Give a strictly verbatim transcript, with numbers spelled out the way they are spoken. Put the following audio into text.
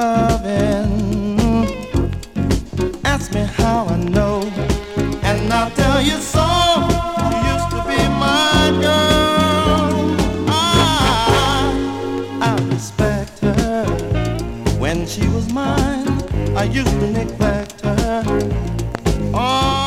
loving. Ask me how I know, and I'll tell you so. She used to be my girl. I, I respect her. When she was mine, I used to neglect her. Oh,